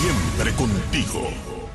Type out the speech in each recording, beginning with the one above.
Siempre contigo.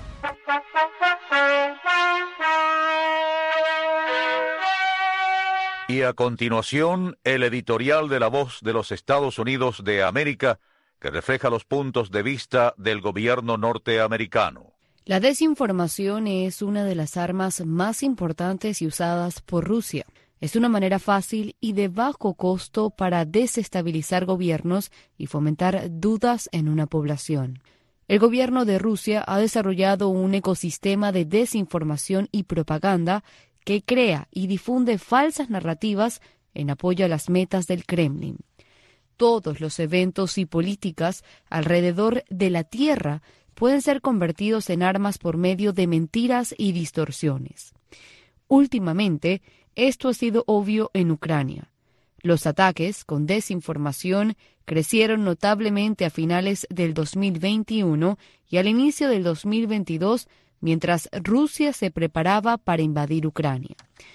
Y a continuación, el editorial de La Voz de los Estados Unidos de América, que refleja los puntos de vista del gobierno norteamericano. La desinformación es una de las armas más importantes y usadas por Rusia. Es una manera fácil y de bajo costo para desestabilizar gobiernos y fomentar dudas en una población. El gobierno de Rusia ha desarrollado un ecosistema de desinformación y propaganda que crea y difunde falsas narrativas en apoyo a las metas del Kremlin. Todos los eventos y políticas alrededor de la Tierra pueden ser convertidos en armas por medio de mentiras y distorsiones. Últimamente, esto ha sido obvio en Ucrania. Los ataques con desinformación crecieron notablemente a finales del 2021 y al inicio del 2022, mientras Rusia se preparaba para invadir Ucrania.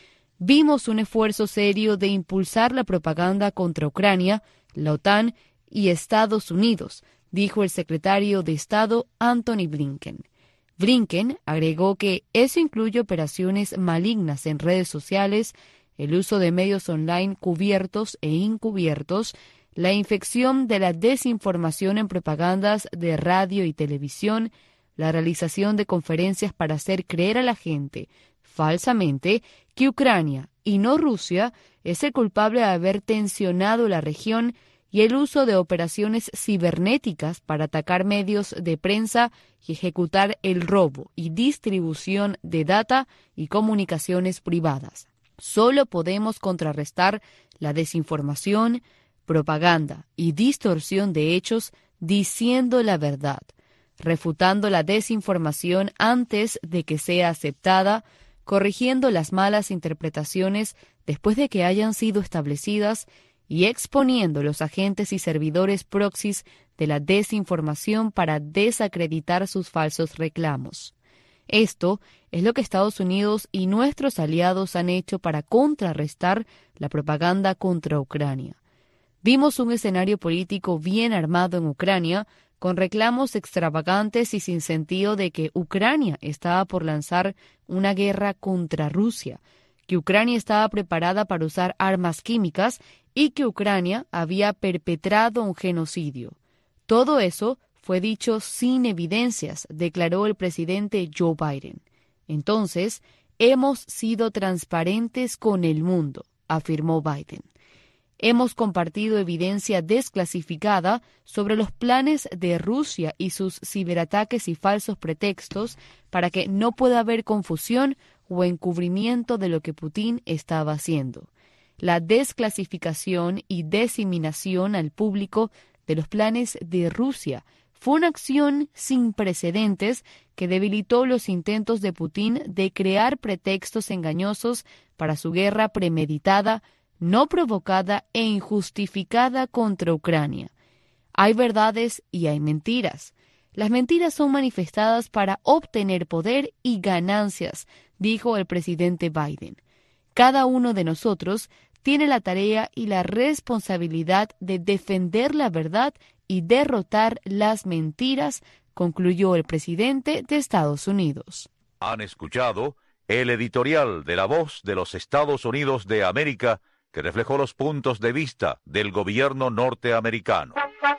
Vimos un esfuerzo serio de impulsar la propaganda contra Ucrania, la OTAN y Estados Unidos, dijo el secretario de Estado Antony Blinken. Blinken agregó que eso incluye operaciones malignas en redes sociales, el uso de medios online cubiertos e encubiertos, la infección de la desinformación en propagandas de radio y televisión, la realización de conferencias para hacer creer a la gente, falsamente, que Ucrania y no Rusia es el culpable de haber tensionado la región, y el uso de operaciones cibernéticas para atacar medios de prensa y ejecutar el robo y distribución de data y comunicaciones privadas. Solo podemos contrarrestar la desinformación, propaganda y distorsión de hechos diciendo la verdad, refutando la desinformación antes de que sea aceptada, corrigiendo las malas interpretaciones después de que hayan sido establecidas y exponiendo los agentes y servidores proxies de la desinformación para desacreditar sus falsos reclamos. Esto es lo que Estados Unidos y nuestros aliados han hecho para contrarrestar la propaganda contra Ucrania. Vimos un escenario político bien armado en Ucrania, con reclamos extravagantes y sin sentido de que Ucrania estaba por lanzar una guerra contra Rusia, que Ucrania estaba preparada para usar armas químicas y que Ucrania había perpetrado un genocidio. Todo eso fue dicho sin evidencias, declaró el presidente Joe Biden. Entonces, hemos sido transparentes con el mundo, afirmó Biden. Hemos compartido evidencia desclasificada sobre los planes de Rusia y sus ciberataques y falsos pretextos para que no pueda haber confusión o encubrimiento de lo que Putin estaba haciendo. La desclasificación y diseminación al público de los planes de Rusia fue una acción sin precedentes que debilitó los intentos de Putin de crear pretextos engañosos para su guerra premeditada, no provocada e injustificada contra Ucrania. Hay verdades y hay mentiras. Las mentiras son manifestadas para obtener poder y ganancias, dijo el presidente Biden. Cada uno de nosotros tiene la tarea y la responsabilidad de defender la verdad y derrotar las mentiras, concluyó el presidente de Estados Unidos. Han escuchado el editorial de La Voz de los Estados Unidos de América, que reflejó los puntos de vista del gobierno norteamericano.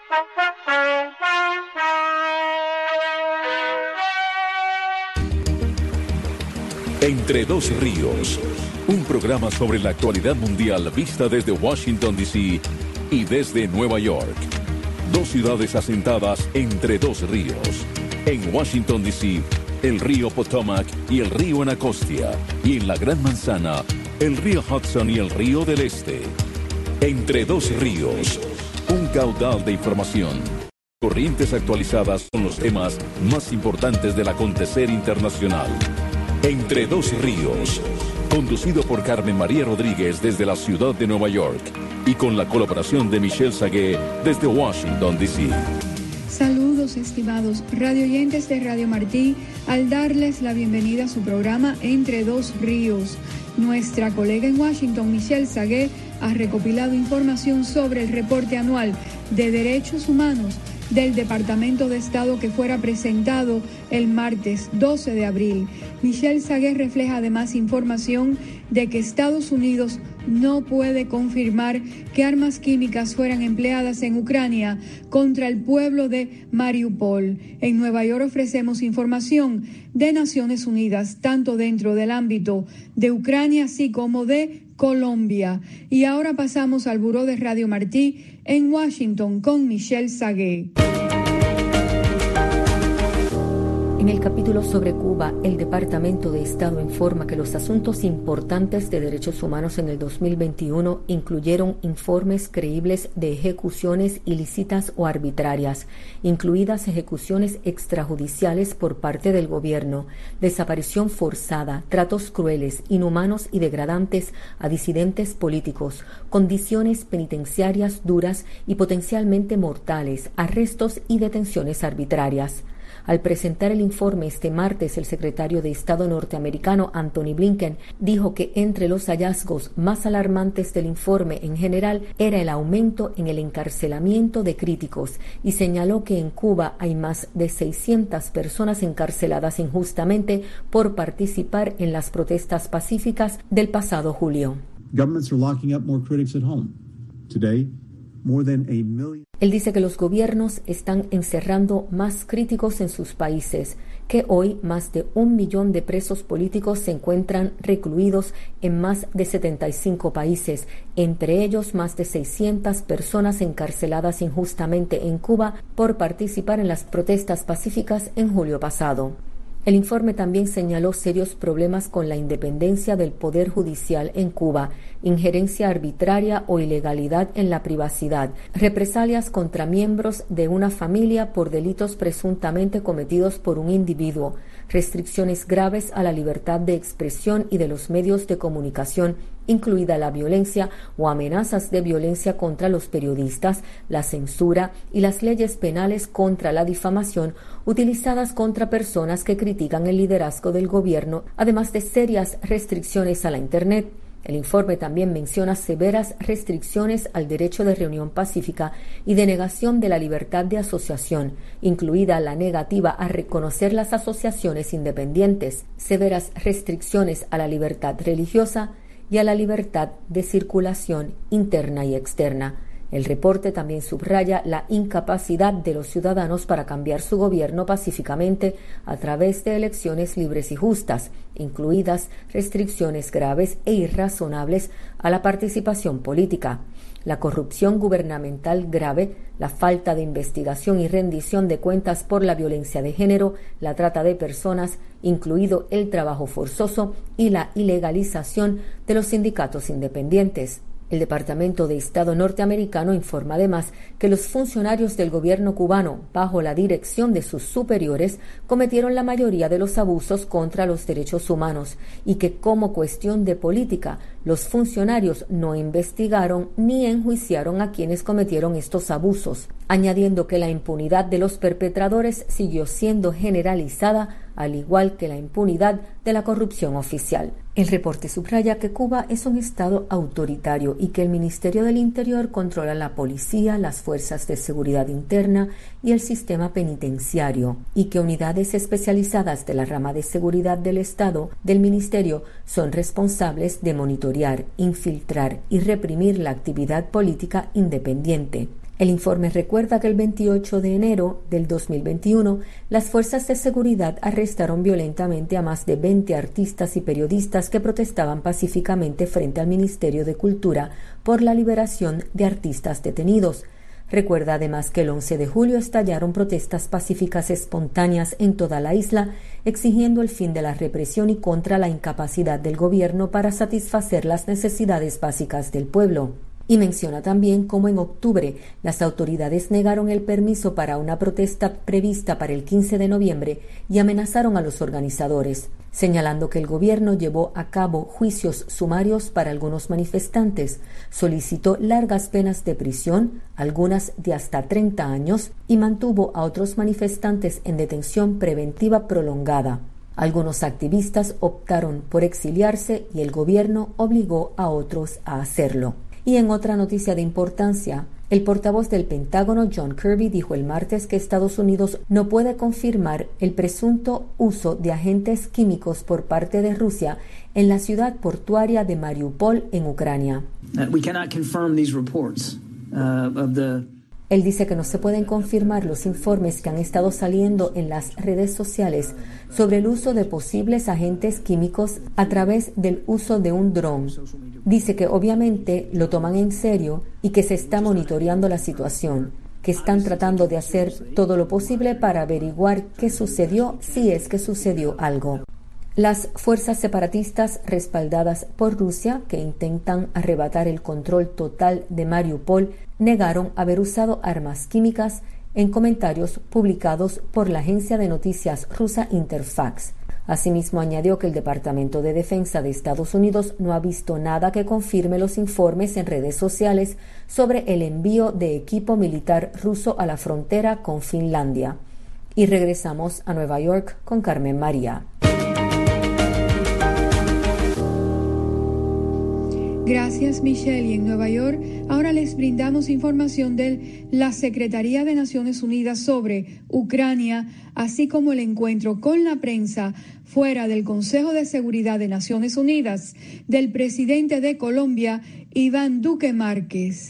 Entre dos ríos, un programa sobre la actualidad mundial vista desde Washington, D.C. y desde Nueva York. Dos ciudades asentadas entre dos ríos. En Washington, D.C., el río Potomac y el río Anacostia. Y en la Gran Manzana, el río Hudson y el río del Este. Entre dos ríos, un caudal de información. Corrientes actualizadas con los temas más importantes del acontecer internacional. Entre dos ríos, conducido por Carmen María Rodríguez desde la ciudad de Nueva York y con la colaboración de Michelle Sagué desde Washington, D.C. Saludos, estimados radioyentes de Radio Martí, al darles la bienvenida a su programa Entre dos ríos. Nuestra colega en Washington, Michelle Sagué, ha recopilado información sobre el reporte anual de derechos humanos del Departamento de Estado que fuera presentado el martes 12 de abril. Michelle Sagué refleja además información de que Estados Unidos no puede confirmar que armas químicas fueran empleadas en Ucrania contra el pueblo de Mariupol. En Nueva York ofrecemos información de Naciones Unidas, tanto dentro del ámbito de Ucrania, así como de Colombia. Y ahora pasamos al Buró de Radio Martí en Washington con Michelle Sagué. En el capítulo sobre Cuba, el Departamento de Estado informa que los asuntos importantes de derechos humanos en el 2021 incluyeron informes creíbles de ejecuciones ilícitas o arbitrarias, incluidas ejecuciones extrajudiciales por parte del gobierno, desaparición forzada, tratos crueles, inhumanos y degradantes a disidentes políticos, condiciones penitenciarias duras y potencialmente mortales, arrestos y detenciones arbitrarias. Al presentar el informe este martes, el secretario de Estado norteamericano Antony Blinken dijo que entre los hallazgos más alarmantes del informe en general era el aumento en el encarcelamiento de críticos y señaló que en Cuba hay más de 600 personas encarceladas injustamente por participar en las protestas pacíficas del pasado julio. Governments are locking up more critics at home. Today, more than 1 million. Él dice que los gobiernos están encerrando más críticos en sus países, que hoy más de 1 millón de presos políticos se encuentran recluidos en más de 75 países, entre ellos más de 600 personas encarceladas injustamente en Cuba por participar en las protestas pacíficas en julio pasado. El informe también señaló serios problemas con la independencia del Poder Judicial en Cuba, injerencia arbitraria o ilegalidad en la privacidad, represalias contra miembros de una familia por delitos presuntamente cometidos por un individuo, restricciones graves a la libertad de expresión y de los medios de comunicación, incluida la violencia o amenazas de violencia contra los periodistas, la censura y las leyes penales contra la difamación utilizadas contra personas que critican el liderazgo del gobierno, además de serias restricciones a la Internet. El informe también menciona severas restricciones al derecho de reunión pacífica y de negación de la libertad de asociación, incluida la negativa a reconocer las asociaciones independientes, severas restricciones a la libertad religiosa y a la libertad de circulación interna y externa. El reporte también subraya la incapacidad de los ciudadanos para cambiar su gobierno pacíficamente a través de elecciones libres y justas, incluidas restricciones graves e irrazonables a la participación política. La corrupción gubernamental grave, la falta de investigación y rendición de cuentas por la violencia de género, la trata de personas, incluido el trabajo forzoso y la ilegalización de los sindicatos independientes. El Departamento de Estado norteamericano informa además que los funcionarios del gobierno cubano, bajo la dirección de sus superiores, cometieron la mayoría de los abusos contra los derechos humanos y que, como cuestión de política, los funcionarios no investigaron ni enjuiciaron a quienes cometieron estos abusos, añadiendo que la impunidad de los perpetradores siguió siendo generalizada, al igual que la impunidad de la corrupción oficial. El reporte subraya que Cuba es un estado autoritario y que el Ministerio del Interior controla la policía, las fuerzas de seguridad interna y el sistema penitenciario, y que unidades especializadas de la rama de seguridad del Estado del Ministerio son responsables de monitorear, infiltrar y reprimir la actividad política independiente. El informe recuerda que el 28 de enero del 2021, las fuerzas de seguridad arrestaron violentamente a más de 20 artistas y periodistas que protestaban pacíficamente frente al Ministerio de Cultura por la liberación de artistas detenidos. Recuerda además que el 11 de julio estallaron protestas pacíficas espontáneas en toda la isla, exigiendo el fin de la represión y contra la incapacidad del gobierno para satisfacer las necesidades básicas del pueblo. Y menciona también cómo en octubre las autoridades negaron el permiso para una protesta prevista para el 15 de noviembre y amenazaron a los organizadores, señalando que el gobierno llevó a cabo juicios sumarios para algunos manifestantes, solicitó largas penas de prisión, algunas de hasta 30 años, y mantuvo a otros manifestantes en detención preventiva prolongada. Algunos activistas optaron por exiliarse y el gobierno obligó a otros a hacerlo. Y en otra noticia de importancia, El portavoz del Pentágono, John Kirby, dijo el martes que Estados Unidos no puede confirmar el presunto uso de agentes químicos por parte de Rusia en la ciudad portuaria de Mariupol, en Ucrania. Él dice que no se pueden confirmar los informes que han estado saliendo en las redes sociales sobre el uso de posibles agentes químicos a través del uso de un dron. Dice que obviamente lo toman en serio y que se está monitoreando la situación, que están tratando de hacer todo lo posible para averiguar qué sucedió, si es que sucedió algo. Las fuerzas separatistas respaldadas por Rusia, que intentan arrebatar el control total de Mariupol, negaron haber usado armas químicas en comentarios publicados por la agencia de noticias rusa Interfax. Asimismo, añadió que el Departamento de Defensa de Estados Unidos no ha visto nada que confirme los informes en redes sociales sobre el envío de equipo militar ruso a la frontera con Finlandia. Y regresamos a Nueva York con Carmen María. Gracias, Michelle. Y en Nueva York, ahora les brindamos información de la Secretaría de Naciones Unidas sobre Ucrania, así como el encuentro con la prensa fuera del Consejo de Seguridad de Naciones Unidas del presidente de Colombia, Iván Duque Márquez.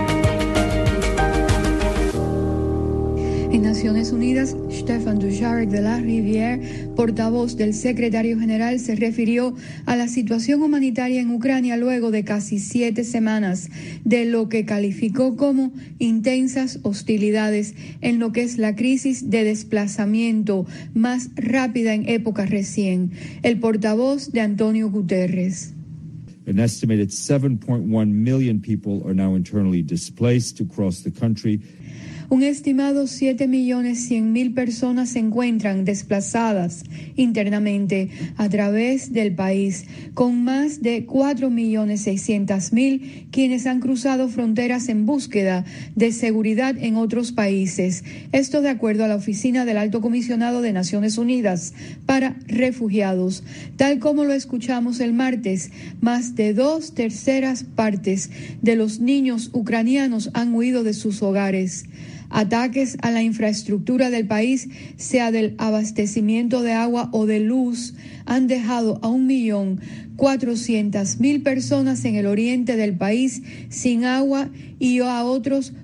En Naciones Unidas, Stéphane Dujarric de la Rivière, portavoz del secretario general, se refirió a la situación humanitaria en Ucrania luego de casi 7 semanas de lo que calificó como intensas hostilidades en lo que es la crisis de desplazamiento más rápida en época recién. El portavoz de Antonio Guterres. An estimated 7.1 million people are now internally displaced across the country. Un estimado 7.100.000 personas se encuentran desplazadas internamente a través del país, con más de 4.600.000 quienes han cruzado fronteras en búsqueda de seguridad en otros países. Esto de acuerdo a la Oficina del Alto Comisionado de Naciones Unidas para Refugiados. Tal como lo escuchamos el martes, más de 2/3 partes de los niños ucranianos han huido de sus hogares. Ataques a la infraestructura del país, sea del abastecimiento de agua o de luz, han dejado a 1.400.000 personas en el oriente del país sin agua y a otros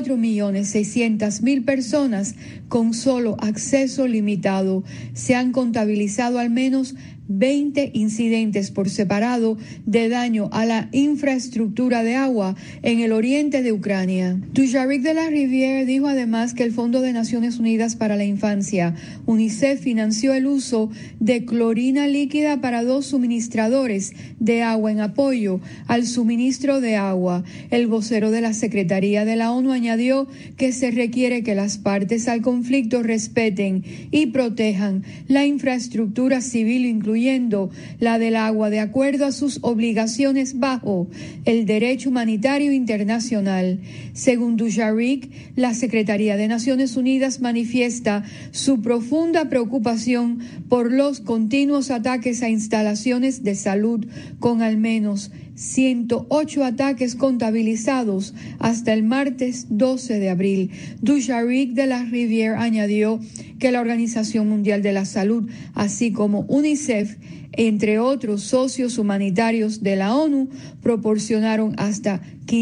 4.600.000 personas con solo acceso limitado. Se han contabilizado al menos 20 incidentes por separado de daño a la infraestructura de agua en el oriente de Ucrania. Dujarric de la Rivière dijo además que el Fondo de Naciones Unidas para la Infancia, UNICEF, financió el uso de clorina líquida para 2 suministradores de agua en apoyo al suministro de agua. El vocero de la Secretaría de la ONU añadió que se requiere que las partes al conflicto respeten y protejan la infraestructura civil, incluyendo la del agua, de acuerdo a sus obligaciones bajo el derecho humanitario internacional. Según Dujarric, la Secretaría de Naciones Unidas manifiesta su profunda preocupación por los continuos ataques a instalaciones de salud, con al menos 108 ataques contabilizados hasta el martes 12 de abril. Dujarric de la Rivière añadió que la Organización Mundial de la Salud, así como UNICEF, entre otros socios humanitarios de la ONU, proporcionaron hasta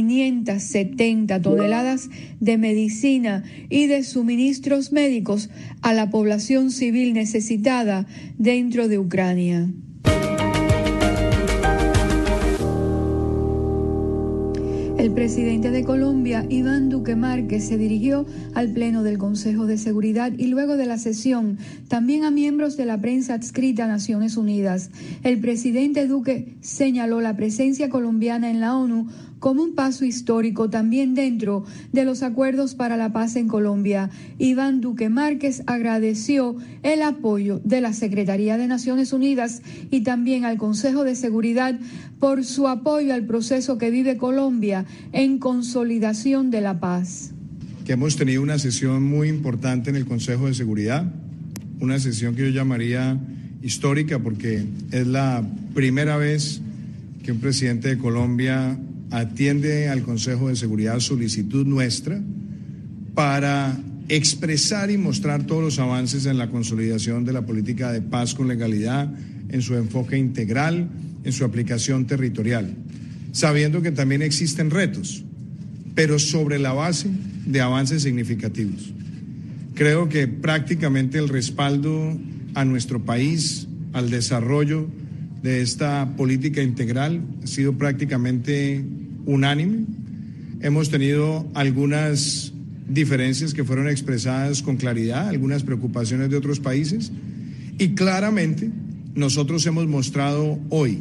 570 toneladas de medicina y de suministros médicos a la población civil necesitada dentro de Ucrania. El presidente de Colombia, Iván Duque Márquez, se dirigió al Pleno del Consejo de Seguridad y luego de la sesión también a miembros de la prensa adscrita a Naciones Unidas. El presidente Duque señaló la presencia colombiana en la ONU como un paso histórico también dentro de los acuerdos para la paz en Colombia. Iván Duque Márquez agradeció el apoyo de la Secretaría de Naciones Unidas y también al Consejo de Seguridad por su apoyo al proceso que vive Colombia en consolidación de la paz. Que hemos tenido una sesión muy importante en el Consejo de Seguridad, una sesión que yo llamaría histórica porque es la primera vez que un presidente de Colombia atiende al Consejo de Seguridad solicitud nuestra para expresar y mostrar todos los avances en la consolidación de la política de paz con legalidad, en su enfoque integral, en su aplicación territorial, sabiendo que también existen retos, pero sobre la base de avances significativos. Creo que prácticamente el respaldo a nuestro país, al desarrollo de esta política integral, ha sido prácticamente unánime. Hemos tenido algunas diferencias que fueron expresadas con claridad, algunas preocupaciones de otros países, y claramente nosotros hemos mostrado hoy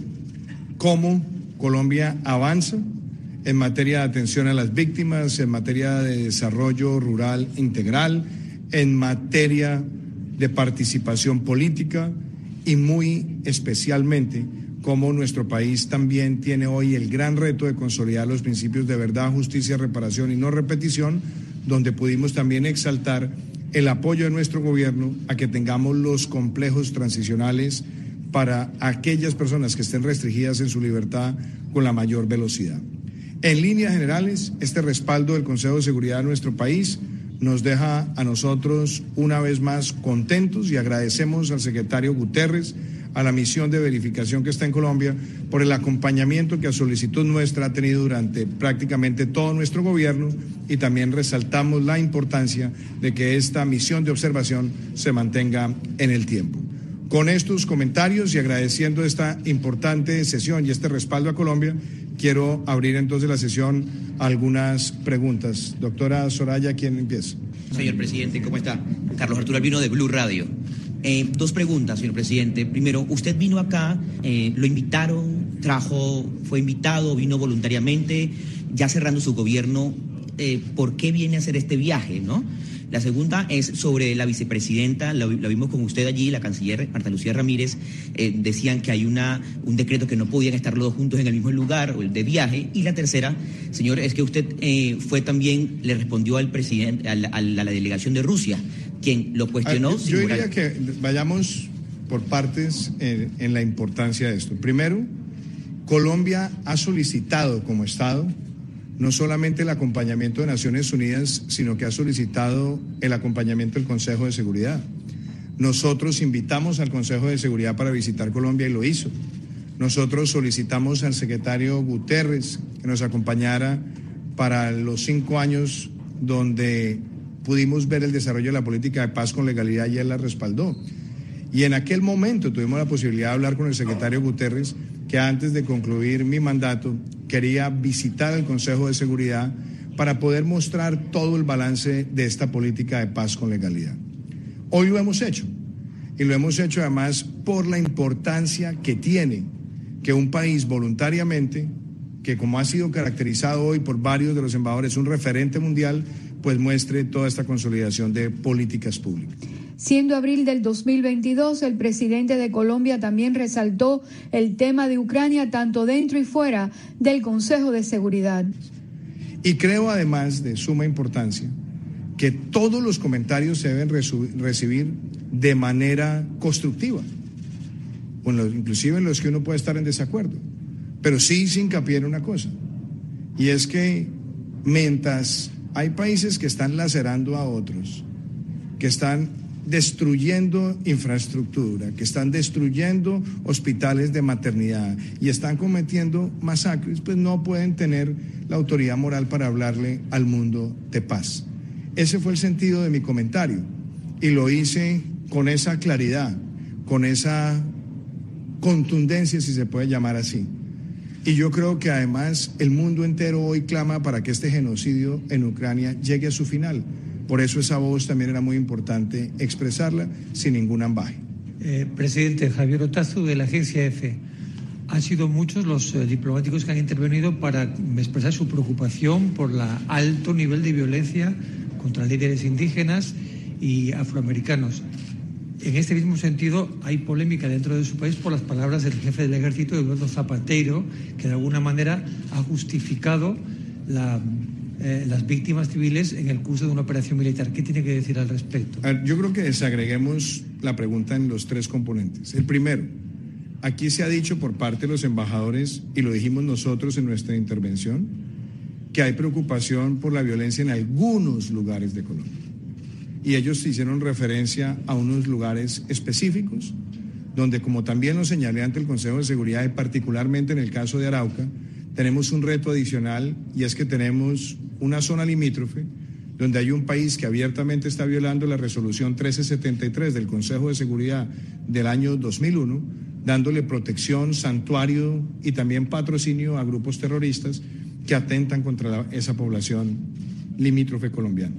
cómo Colombia avanza en materia de atención a las víctimas, en materia de desarrollo rural integral, en materia de participación política y muy especialmente cómo nuestro país también tiene hoy el gran reto de consolidar los principios de verdad, justicia, reparación y no repetición, donde pudimos también exaltar el apoyo de nuestro gobierno a que tengamos los complejos transicionales para aquellas personas que estén restringidas en su libertad con la mayor velocidad. En líneas generales, este respaldo del Consejo de Seguridad de nuestro país nos deja a nosotros una vez más contentos y agradecemos al secretario Guterres, a la misión de verificación que está en Colombia, por el acompañamiento que a solicitud nuestra ha tenido durante prácticamente todo nuestro gobierno, y también resaltamos la importancia de que esta misión de observación se mantenga en el tiempo. Con estos comentarios y agradeciendo esta importante sesión y este respaldo a Colombia, quiero abrir entonces la sesión a algunas preguntas. Doctora Soraya, ¿quién empieza? Señor presidente, ¿cómo está? Carlos Arturo Albino de Blue Radio. Dos preguntas, señor presidente. Primero, usted vino acá, lo invitaron, fue invitado, vino voluntariamente, ya cerrando su gobierno. ¿Por qué viene a hacer este viaje, no? La segunda es sobre la vicepresidenta, la vimos con usted allí, la canciller Marta Lucía Ramírez, decían que hay un decreto que no podían estar los dos juntos en el mismo lugar, o el de viaje. Y la tercera, señor, es que usted fue también, le respondió al presidente, a la delegación de Rusia, quien lo cuestionó. Yo diría que vayamos por partes en la importancia de esto. Primero, Colombia ha solicitado como Estado no solamente el acompañamiento de Naciones Unidas, sino que ha solicitado el acompañamiento del Consejo de Seguridad. Nosotros invitamos al Consejo de Seguridad para visitar Colombia y lo hizo. Nosotros solicitamos al secretario Guterres que nos acompañara para los 5 años donde pudimos ver el desarrollo de la política de paz con legalidad y él la respaldó. Y en aquel momento tuvimos la posibilidad de hablar con el secretario Guterres, que antes de concluir mi mandato quería visitar el Consejo de Seguridad para poder mostrar todo el balance de esta política de paz con legalidad. Hoy lo hemos hecho, y lo hemos hecho además por la importancia que tiene que un país voluntariamente, que como ha sido caracterizado hoy por varios de los embajadores, un referente mundial, pues muestre toda esta consolidación de políticas públicas. Siendo abril del 2022, el presidente de Colombia también resaltó el tema de Ucrania tanto dentro y fuera del Consejo de Seguridad. Y creo además de suma importancia que todos los comentarios se deben recibir de manera constructiva, inclusive en los que uno puede estar en desacuerdo, pero sí sin hincapié en una cosa, y es que mientras hay países que están lacerando a otros, que están destruyendo infraestructura, que están destruyendo hospitales de maternidad y están cometiendo masacres, pues no pueden tener la autoridad moral para hablarle al mundo de paz. Ese fue el sentido de mi comentario y lo hice con esa claridad, con esa contundencia, si se puede llamar así. Y yo creo que además el mundo entero hoy clama para que este genocidio en Ucrania llegue a su final. Por eso esa voz también era muy importante expresarla sin ningún ambaje. Presidente, Javier Otazu, de la agencia EFE. Han sido muchos los diplomáticos que han intervenido para expresar su preocupación por el alto nivel de violencia contra líderes indígenas y afroamericanos. En este mismo sentido, hay polémica dentro de su país por las palabras del jefe del ejército, Eduardo Zapatero, que de alguna manera ha justificado las víctimas civiles en el curso de una operación militar. ¿Qué tiene que decir al respecto? Yo creo que desagreguemos la pregunta en los 3 componentes. El primero, aquí se ha dicho por parte de los embajadores, y lo dijimos nosotros en nuestra intervención, que hay preocupación por la violencia en algunos lugares de Colombia. Y ellos hicieron referencia a unos lugares específicos, donde, como también lo señalé ante el Consejo de Seguridad, y particularmente en el caso de Arauca, tenemos un reto adicional, y es que tenemos una zona limítrofe donde hay un país que abiertamente está violando la resolución 1373 del Consejo de Seguridad del año 2001, dándole protección, santuario y también patrocinio a grupos terroristas que atentan contra esa población limítrofe colombiana.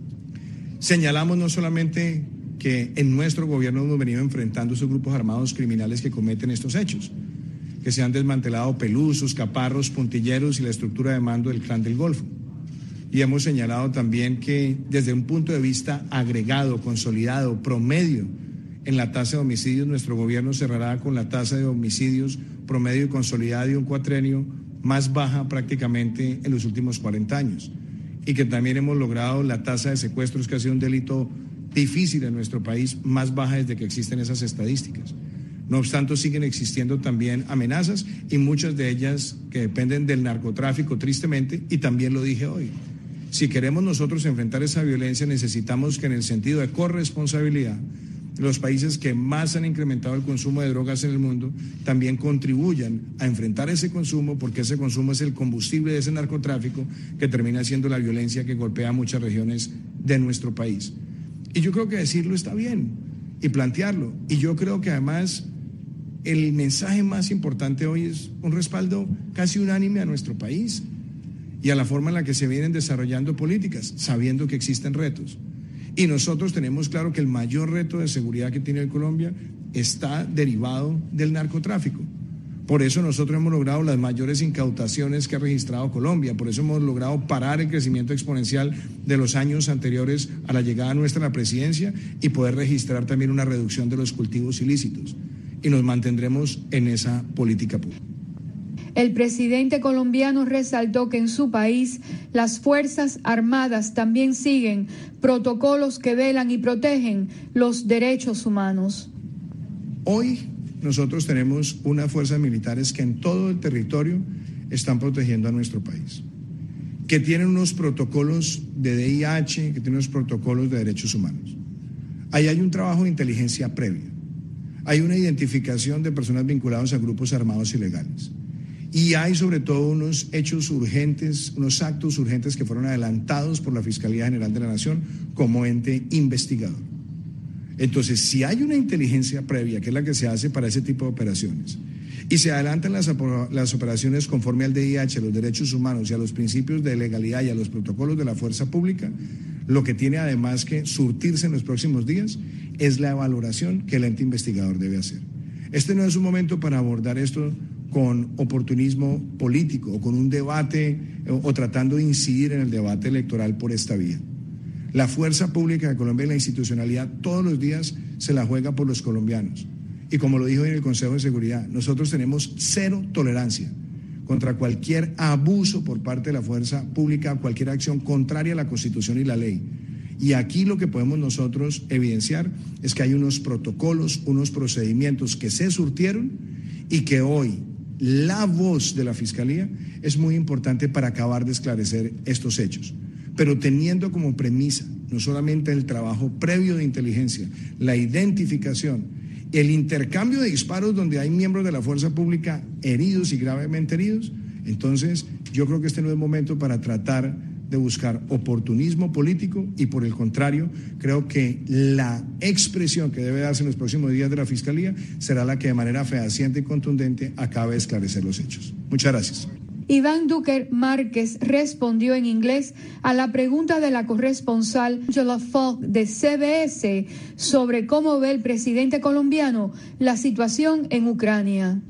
Señalamos no solamente que en nuestro gobierno hemos venido enfrentando esos grupos armados criminales que cometen estos hechos, que se han desmantelado Pelusos, Caparros, Puntilleros y la estructura de mando del Clan del Golfo. Y hemos señalado también que desde un punto de vista agregado, consolidado, promedio en la tasa de homicidios, nuestro gobierno cerrará con la tasa de homicidios promedio y consolidada de un cuatrenio más baja prácticamente en los últimos 40 años. Y que también hemos logrado la tasa de secuestros, que ha sido un delito difícil en nuestro país, más baja desde que existen esas estadísticas. No obstante, siguen existiendo también amenazas, y muchas de ellas que dependen del narcotráfico, tristemente, y también lo dije hoy. Si queremos nosotros enfrentar esa violencia, necesitamos que, en el sentido de corresponsabilidad, los países que más han incrementado el consumo de drogas en el mundo también contribuyan a enfrentar ese consumo, porque ese consumo es el combustible de ese narcotráfico que termina siendo la violencia que golpea muchas regiones de nuestro país. Y yo creo que decirlo está bien y plantearlo. Y yo creo que además el mensaje más importante hoy es un respaldo casi unánime a nuestro país y a la forma en la que se vienen desarrollando políticas, sabiendo que existen retos. Y nosotros tenemos claro que el mayor reto de seguridad que tiene Colombia está derivado del narcotráfico. Por eso nosotros hemos logrado las mayores incautaciones que ha registrado Colombia, por eso hemos logrado parar el crecimiento exponencial de los años anteriores a la llegada nuestra a la presidencia y poder registrar también una reducción de los cultivos ilícitos. Y nos mantendremos en esa política pública. El presidente colombiano resaltó que en su país las Fuerzas Armadas también siguen protocolos que velan y protegen los derechos humanos. Hoy nosotros tenemos unas fuerzas militares que en todo el territorio están protegiendo a nuestro país, que tienen unos protocolos de DIH, que tienen unos protocolos de derechos humanos. Ahí hay un trabajo de inteligencia previa, hay una identificación de personas vinculadas a grupos armados ilegales. Y hay sobre todo unos hechos urgentes, unos actos urgentes que fueron adelantados por la Fiscalía General de la Nación como ente investigador. Entonces, si hay una inteligencia previa, que es la que se hace para ese tipo de operaciones, y se adelantan las operaciones conforme al DIH, a los derechos humanos y a los principios de legalidad y a los protocolos de la fuerza pública, lo que tiene además que surtirse en los próximos días es la valoración que el ente investigador debe hacer. Este no es un momento para abordar esto con oportunismo político o con un debate o tratando de incidir en el debate electoral por esta vía. La fuerza pública de Colombia y la institucionalidad todos los días se la juega por los colombianos. Y como lo dijo en el Consejo de Seguridad, nosotros tenemos cero tolerancia contra cualquier abuso por parte de la fuerza pública, cualquier acción contraria a la Constitución y la ley. Y aquí lo que podemos nosotros evidenciar es que hay unos protocolos, unos procedimientos que se surtieron y que hoy la voz de la Fiscalía es muy importante para acabar de esclarecer estos hechos, pero teniendo como premisa no solamente el trabajo previo de inteligencia, la identificación, el intercambio de disparos donde hay miembros de la fuerza pública heridos y gravemente heridos. Entonces yo creo que este no es momento para tratar de buscar oportunismo político y, por el contrario, creo que la expresión que debe darse en los próximos días de la Fiscalía será la que de manera fehaciente y contundente acabe de esclarecer los hechos. Muchas gracias. Iván Duque Márquez respondió en inglés a la pregunta de la corresponsal Angela Falk de CBS sobre cómo ve el presidente colombiano la situación en Ucrania.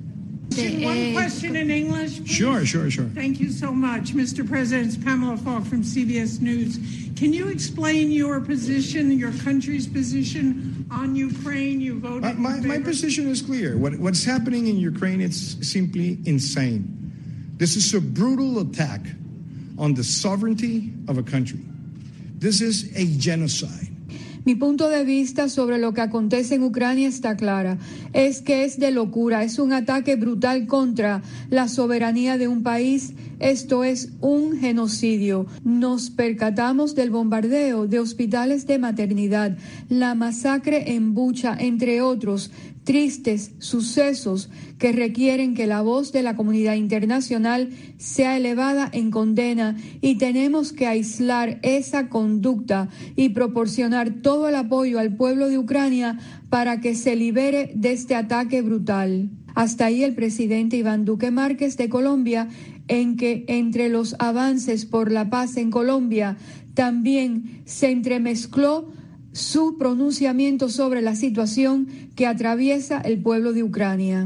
One question in English, please? Sure. Thank you so much. Mr. President, it's Pamela Falk from CBS News. Can you explain your position, your country's position on Ukraine? You voted my position is clear. What's happening in Ukraine is simply insane. This is a brutal attack on the sovereignty of a country. This is a genocide. Mi punto de vista sobre lo que acontece en Ucrania está clara. Es que es de locura, es un ataque brutal contra la soberanía de un país. Esto es un genocidio. Nos percatamos del bombardeo de hospitales de maternidad, la masacre en Bucha, entre otros tristes sucesos que requieren que la voz de la comunidad internacional sea elevada en condena, y tenemos que aislar esa conducta y proporcionar todo el apoyo al pueblo de Ucrania para que se libere de este ataque brutal. Hasta ahí el presidente Iván Duque Márquez de Colombia, en que entre los avances por la paz en Colombia también se entremezcló su pronunciamiento sobre la situación que atraviesa el pueblo de Ucrania.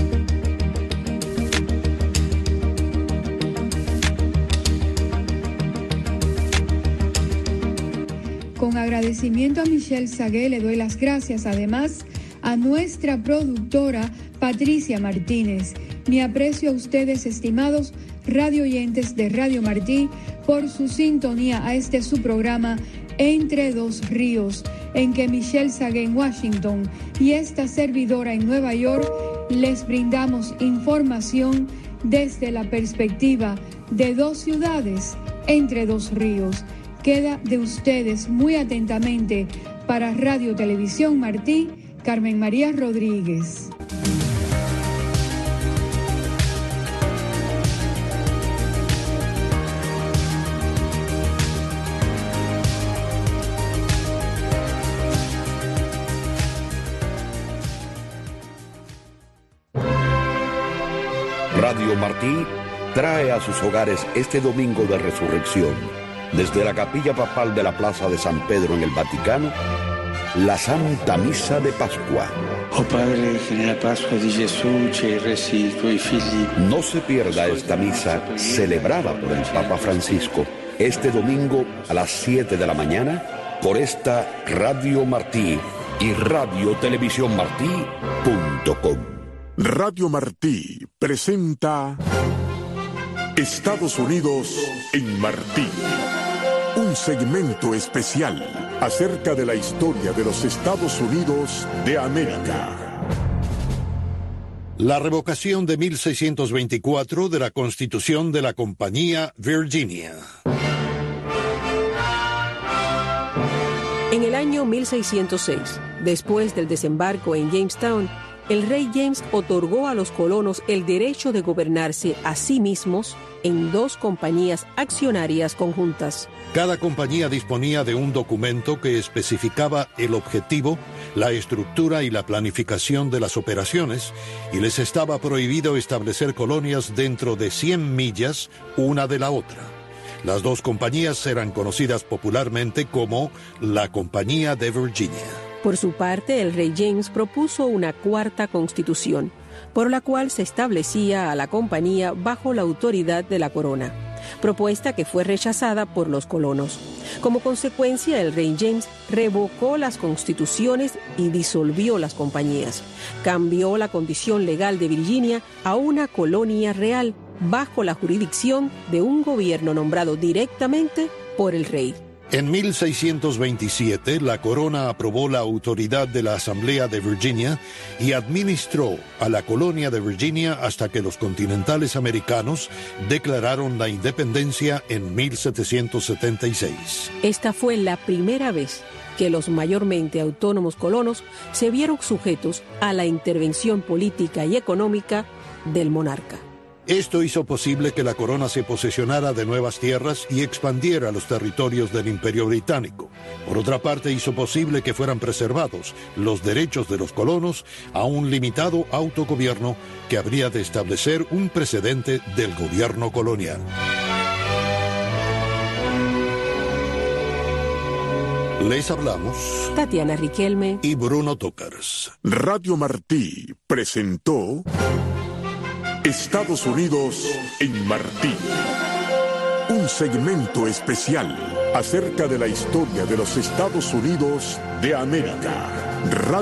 Con agradecimiento a Michelle Sagué le doy las gracias además a nuestra productora Patricia Martínez. Mi aprecio a ustedes, estimados radio oyentes de Radio Martí, por su sintonía a este su programa Entre Dos Ríos, en que Michelle Sagué en Washington y esta servidora en Nueva York les brindamos información desde la perspectiva de dos ciudades entre dos ríos. Queda de ustedes muy atentamente para Radio Televisión Martí, Carmen María Rodríguez. Radio Martí trae a sus hogares este domingo de resurrección, desde la capilla papal de la Plaza de San Pedro en el Vaticano, la Santa Misa de Pascua. Oh Padre, que nella Pasqua di Gesù ci hai resi i tuoi figli. No se pierda esta misa celebrada por el Papa Francisco este domingo a las 7 de la mañana por esta Radio Martí y radiotelevisiónmartí.com. Radio Martí presenta Estados Unidos en Martí, un segmento especial acerca de la historia de los Estados Unidos de América. La revocación de 1624 de la Constitución de la Compañía Virginia. En el año 1606, después del desembarco en Jamestown, el rey James otorgó a los colonos el derecho de gobernarse a sí mismos en dos compañías accionarias conjuntas. Cada compañía disponía de un documento que especificaba el objetivo, la estructura y la planificación de las operaciones, y les estaba prohibido establecer colonias dentro de 100 millas una de la otra. Las dos compañías eran conocidas popularmente como la Compañía de Virginia. Por su parte, el rey James propuso una cuarta constitución, por la cual se establecía a la compañía bajo la autoridad de la corona, propuesta que fue rechazada por los colonos. Como consecuencia, el rey James revocó las constituciones y disolvió las compañías. Cambió la condición legal de Virginia a una colonia real, bajo la jurisdicción de un gobierno nombrado directamente por el rey. En 1627, la corona aprobó la autoridad de la Asamblea de Virginia y administró a la colonia de Virginia hasta que los continentales americanos declararon la independencia en 1776. Esta fue la primera vez que los mayormente autónomos colonos se vieron sujetos a la intervención política y económica del monarca. Esto hizo posible que la corona se posesionara de nuevas tierras y expandiera los territorios del Imperio Británico. Por otra parte, hizo posible que fueran preservados los derechos de los colonos a un limitado autogobierno que habría de establecer un precedente del gobierno colonial. Les hablamos Tatiana Riquelme y Bruno Tócars. Radio Martí presentó Estados Unidos en Martí, un segmento especial acerca de la historia de los Estados Unidos de América.